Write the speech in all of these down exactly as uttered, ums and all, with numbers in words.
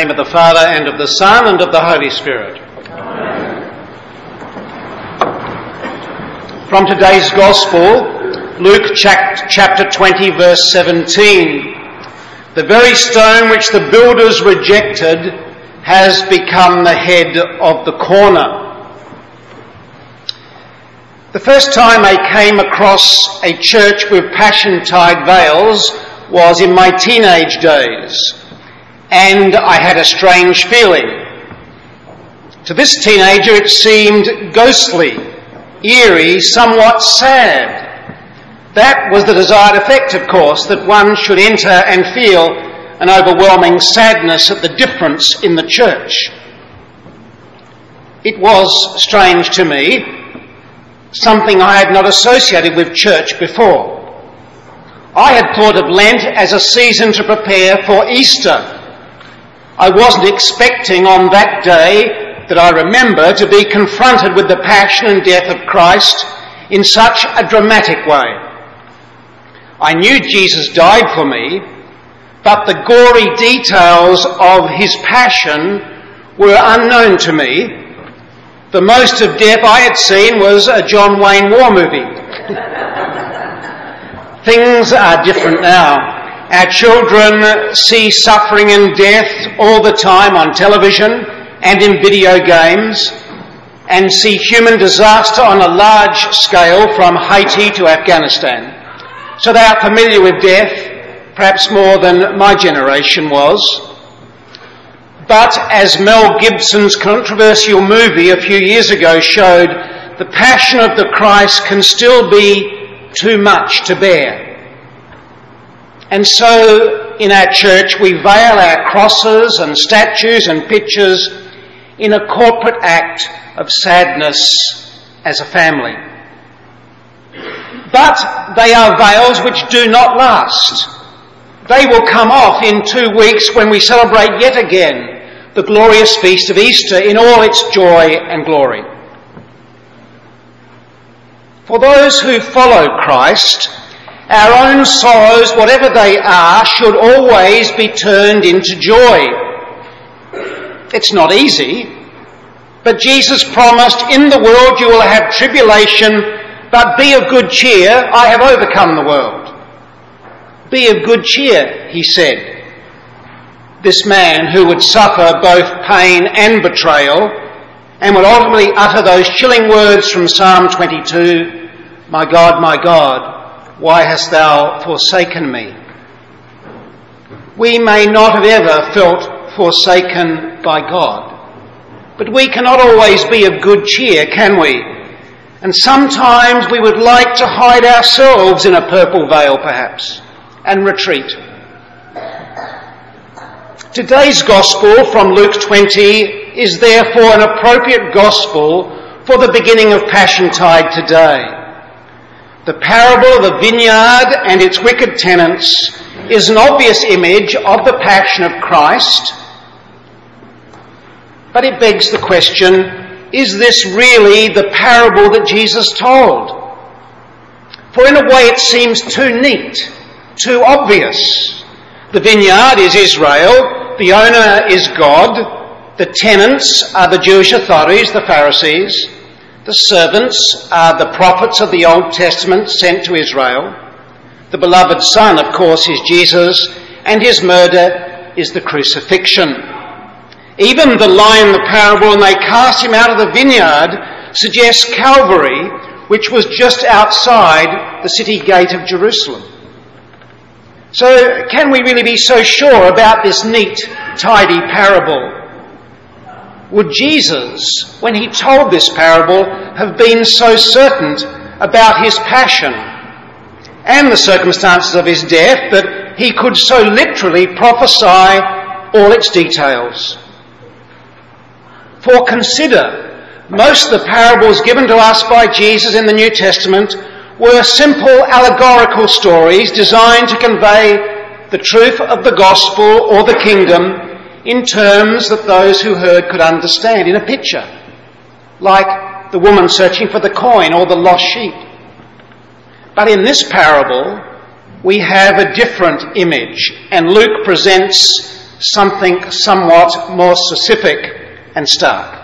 name of the Father, and of the Son, and of the Holy Spirit. Amen. From today's Gospel, Luke chapter twenty, verse seventeen. The very stone which the builders rejected has become the head of the corner. The first time I came across a church with Passion-Tide veils was in my teenage days, and I had a strange feeling. To this teenager it seemed ghostly, eerie, somewhat sad. That was the desired effect, of course, that one should enter and feel an overwhelming sadness at the difference in the church. It was strange to me, something I had not associated with church before. I had thought of Lent as a season to prepare for Easter. I wasn't expecting on that day that I remember to be confronted with the passion and death of Christ in such a dramatic way. I knew Jesus died for me, but the gory details of his passion were unknown to me. The most of death I had seen was a John Wayne war movie. Things are different now. Our children see suffering and death all the time on television and in video games, and see human disaster on a large scale from Haiti to Afghanistan. So they are familiar with death, perhaps more than my generation was. But as Mel Gibson's controversial movie a few years ago showed, the passion of the Christ can still be too much to bear. And so in our church we veil our crosses and statues and pictures in a corporate act of sadness as a family. But they are veils which do not last. They will come off in two weeks when we celebrate yet again the glorious feast of Easter in all its joy and glory. For those who follow Christ, our own sorrows, whatever they are, should always be turned into joy. It's not easy, but Jesus promised, "In the world you will have tribulation, but be of good cheer, I have overcome the world." Be of good cheer, he said. This man who would suffer both pain and betrayal and would ultimately utter those chilling words from Psalm twenty-two, "My God, my God, why hast thou forsaken me?" We may not have ever felt forsaken by God, but we cannot always be of good cheer, can we? And sometimes we would like to hide ourselves in a purple veil, perhaps, and retreat. Today's Gospel from Luke twenty is therefore an appropriate Gospel for the beginning of Passion-Tide today. The parable of the vineyard and its wicked tenants is an obvious image of the passion of Christ, but it begs the question, is this really the parable that Jesus told? For in a way it seems too neat, too obvious. The vineyard is Israel, the owner is God, the tenants are the Jewish authorities, the Pharisees, the servants are the prophets of the Old Testament sent to Israel, the beloved Son, of course, is Jesus, and his murder is the crucifixion. Even the line in the parable, "and they cast him out of the vineyard," suggests Calvary, which was just outside the city gate of Jerusalem. So can we really be so sure about this neat, tidy parable? Would Jesus, when he told this parable, have been so certain about his passion and the circumstances of his death that he could so literally prophesy all its details? For consider, most of the parables given to us by Jesus in the New Testament were simple allegorical stories designed to convey the truth of the gospel or the kingdom in terms that those who heard could understand, in a picture, like the woman searching for the coin or the lost sheep. But in this parable, we have a different image, and Luke presents something somewhat more specific and stark.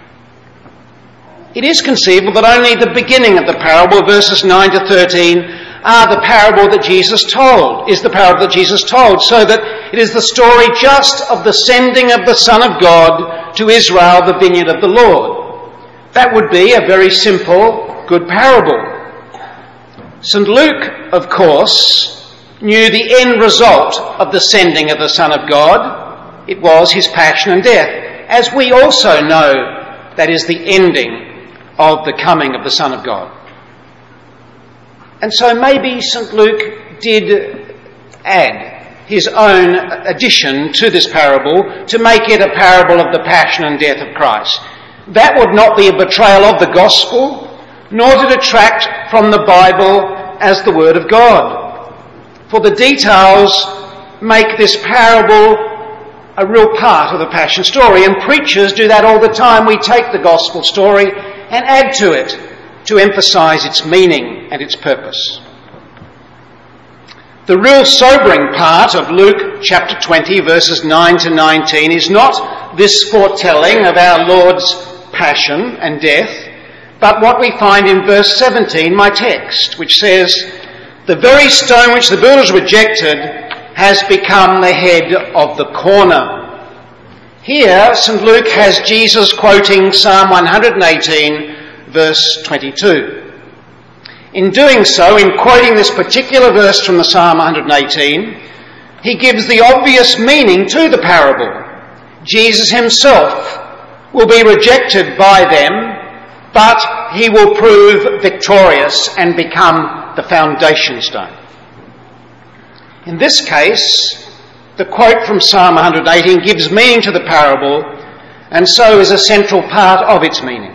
It is conceivable that only the beginning of the parable, verses nine to thirteen, are the parable that Jesus told, is the parable that Jesus told, so that it is the story just of the sending of the Son of God to Israel, the vineyard of the Lord. That would be a very simple, good parable. Saint Luke, of course, knew the end result of the sending of the Son of God. It was his passion and death, as we also know that is the ending of the coming of the Son of God. And so maybe Saint Luke did add his own addition to this parable to make it a parable of the passion and death of Christ. That would not be a betrayal of the gospel, nor to detract from the Bible as the Word of God. For the details make this parable a real part of the Passion story, and preachers do that all the time. We take the gospel story and add to it to emphasise its meaning and its purpose. The real sobering part of Luke chapter twenty, verses nine to nineteen, is not this foretelling of our Lord's passion and death, but what we find in verse seventeen, my text, which says, "The very stone which the builders rejected has become the head of the corner." Here, Saint Luke has Jesus quoting Psalm one hundred eighteen, verse twenty-two. In doing so, in quoting this particular verse from the Psalm one hundred eighteen, he gives the obvious meaning to the parable. Jesus himself will be rejected by them, but he will prove victorious and become the foundation stone. In this case, the quote from Psalm one hundred eighteen gives meaning to the parable, and so is a central part of its meaning.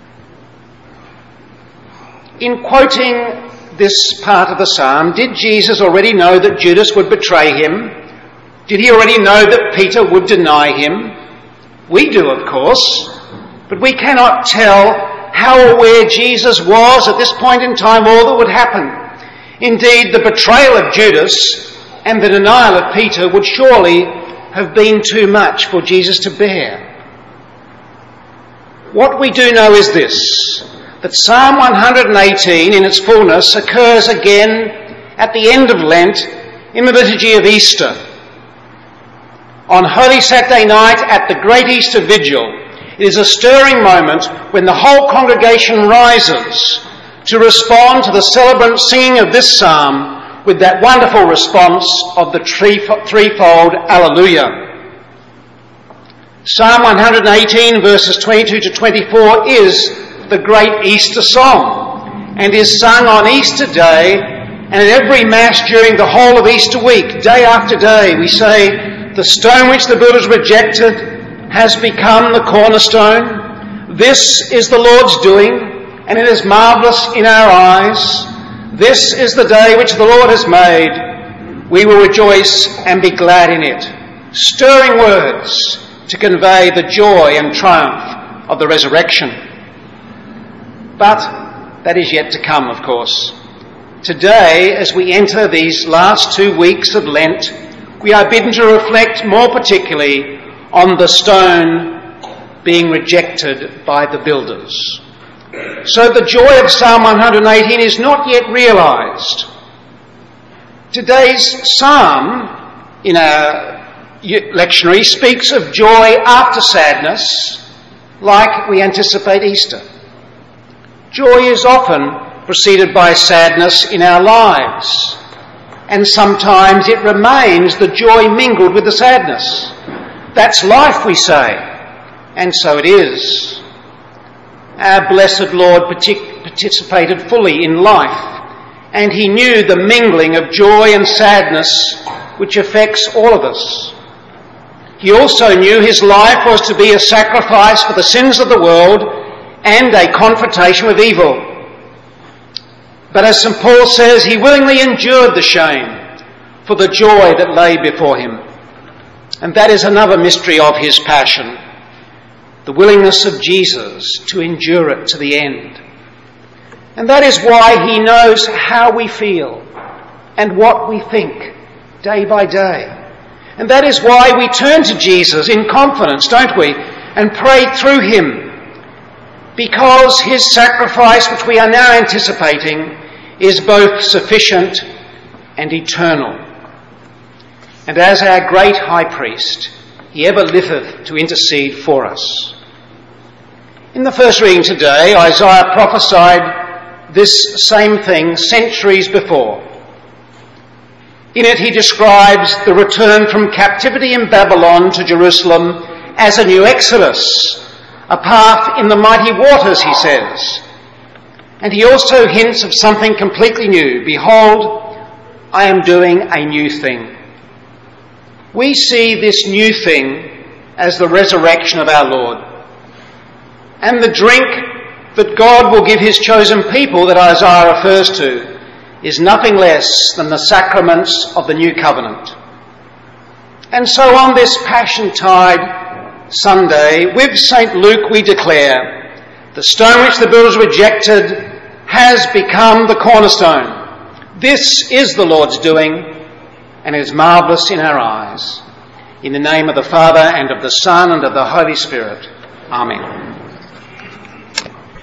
In quoting this part of the psalm, did Jesus already know that Judas would betray him? Did he already know that Peter would deny him? We do, of course, but we cannot tell how aware Jesus was at this point in time all that would happen. Indeed, the betrayal of Judas and the denial of Peter would surely have been too much for Jesus to bear. What we do know is this, that Psalm one hundred eighteen in its fullness occurs again at the end of Lent in the liturgy of Easter. On Holy Saturday night at the Great Easter Vigil, it is a stirring moment when the whole congregation rises to respond to the celebrant singing of this psalm with that wonderful response of the threefold Alleluia. Psalm one hundred eighteen verses twenty-two to twenty-four is the great Easter song and is sung on Easter Day and at every Mass during the whole of Easter week. Day after day we say, "The stone which the builders rejected has become the cornerstone. This is the Lord's doing, and it is marvellous in our eyes. This is the day which the Lord has made. We will rejoice and be glad in it." Stirring words to convey the joy and triumph of the resurrection. But that is yet to come, of course. Today, as we enter these last two weeks of Lent, we are bidden to reflect more particularly on the stone being rejected by the builders. So the joy of Psalm one hundred eighteen is not yet realised. Today's psalm in our lectionary speaks of joy after sadness, like we anticipate Easter. Joy is often preceded by sadness in our lives, and sometimes it remains the joy mingled with the sadness. That's life, we say, and so it is. Our blessed Lord partic- participated fully in life, and he knew the mingling of joy and sadness which affects all of us. He also knew his life was to be a sacrifice for the sins of the world and a confrontation with evil. But as Saint Paul says, he willingly endured the shame for the joy that lay before him. And that is another mystery of his passion, the willingness of Jesus to endure it to the end. And that is why he knows how we feel and what we think day by day. And that is why we turn to Jesus in confidence, don't we? And pray through him. Because his sacrifice, which we are now anticipating, is both sufficient and eternal. And as our great high priest, he ever liveth to intercede for us. In the first reading today, Isaiah prophesied this same thing centuries before. In it he describes the return from captivity in Babylon to Jerusalem as a new exodus, a path in the mighty waters, he says. And he also hints of something completely new. Behold, I am doing a new thing. We see this new thing as the resurrection of our Lord. And the drink that God will give his chosen people that Isaiah refers to is nothing less than the sacraments of the new covenant. And so on this Passiontide Sunday, with Saint Luke we declare, the stone which the builders rejected has become the cornerstone. This is the Lord's doing, and is marvellous in our eyes. In the name of the Father, and of the Son, and of the Holy Spirit. Amen.